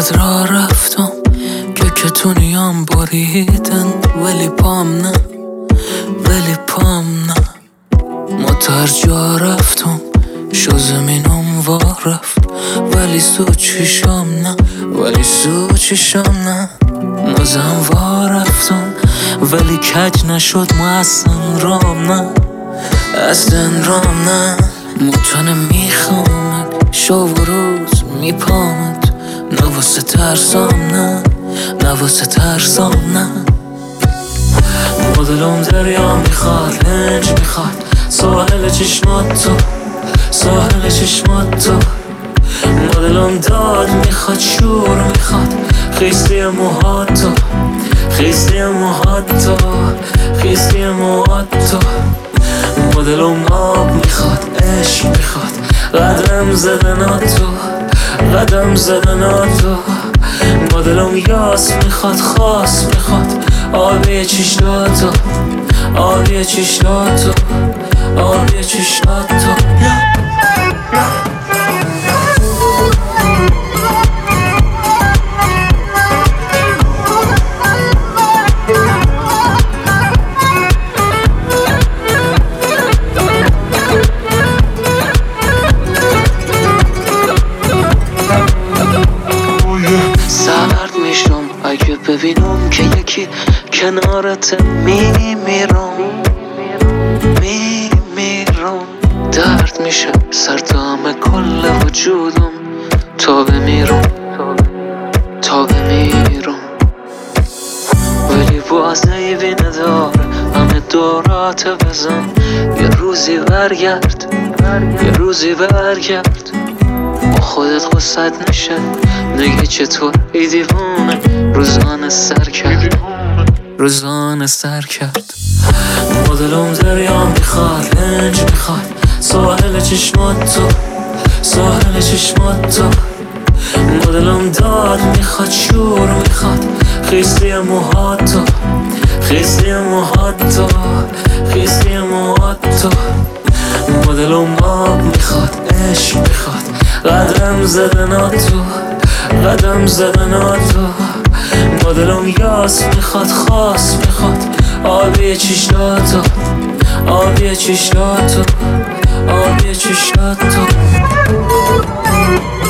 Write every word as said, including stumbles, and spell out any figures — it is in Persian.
انقدر راه رفتم که کتونیام بریدن، ولی پام نه، ولی پام نه. متر جا رفتم شو زمینم وا رفت، ولی سو چشم نه، ولی سو چشم نه. مازم وا رفتم ولی کج نشد، ما اصلا رام نه، اصلا رام نه. متنه میخوامد شو و روز میپامد، نواسه ترسام نه، نواسه ترسام نه. مدلم دریا میخواد، لنج میخواد، ساحل چشمات تو، ساحل چشمات تو. مدلم داد میخواد، شور میخواد، خیستی موهات تو، خیستی موهات تو، خیستی موهات تو. مدلم آب میخواد، عشق میخواد، قدم زدنات تو، قدم زدنات تو. مدلم یاس میخواد، خاص میخواد، آبی چشماتو، آبی چشماتو، آبی چشماتو. سرد میشم اگه ببینم که یکی کنارت میمیرم، میمیرم. درد میشه سر تمام کل وجودم، تا بمیرم، تا بمیرم. ولی باز نیبی نداره همه دورات بزن، یه روزی برگرد، یه روزی برگرد. با خودت غصت نشه نگه چطور ای دیوونه، روزانه سر کرد، روزانه سر کرد. مدلم دریا میخواد، لنج میخواد، ساحل چشمات تو، ساحل چشمات تو. مدلم داد میخواد، شور میخواد، خیستی موهات تو، خیستی موهات تو، خیستی موهات تو. مدلم آب میخواد، عشق میخواد، قدم زدنات تو، قدم زدنات تو. مدلم یاس میخواد، خاص میخواد، آبی چشماتو، آبی چشماتو، آبی چشماتو.